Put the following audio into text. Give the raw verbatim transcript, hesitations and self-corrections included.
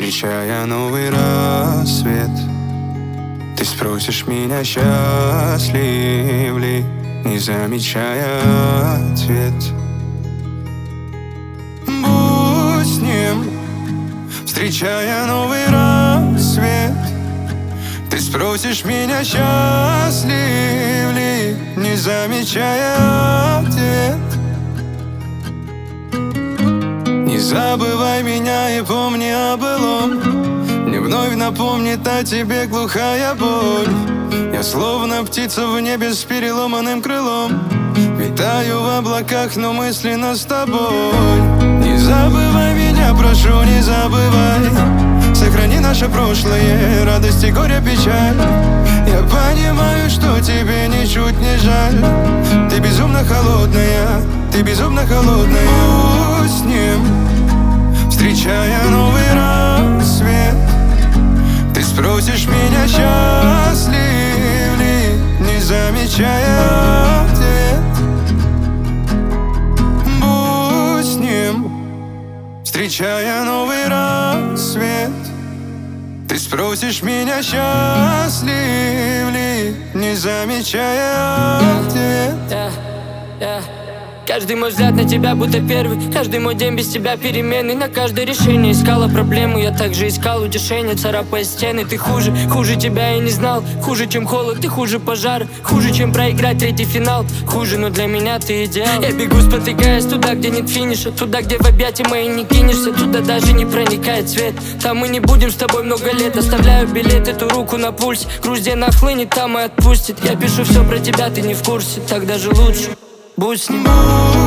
Встречая новый рассвет, ты спросишь меня, счастлив ли, не замечая ответ. Будь с ним, встречая новый рассвет, ты спросишь меня, счастлив ли, не замечая ответ. Не забывай меня и помни о былом, не вновь напомнит о тебе глухая боль. Я словно птица в небе с переломанным крылом, витаю в облаках, но мысленно с тобой. Не забывай меня, прошу, не забывай. Сохрани наше прошлое, радость и горе, печаль. Я понимаю, что тебе ничуть не жаль. Ты безумно холодная, ты безумно холодная. Будь с ним, встречая новый рассвет, ты спросишь меня, счастлив ли, не замечая ответ. Будь с ним, встречая новый рассвет, ты спросишь меня, счастлив ли, не замечая ответ. Yeah, yeah. Каждый мой взгляд на тебя будто первый, каждый мой день без тебя переменный. На каждое решение искала проблему, я также искал утешение, царапая стены. Ты хуже, хуже тебя я не знал, хуже, чем холод, ты хуже пожара, хуже, чем проиграть третий финал. Хуже, но для меня ты идеал. Я бегу, спотыкаясь туда, где нет финиша, туда, где в объятия мои не кинешься, туда даже не проникает свет. Там мы не будем с тобой много лет. Оставляю билет, эту руку на пульсе, грусть где нахлынет, там и отпустит. Я пишу все про тебя, ты не в курсе, так даже лучше. Будь с ним.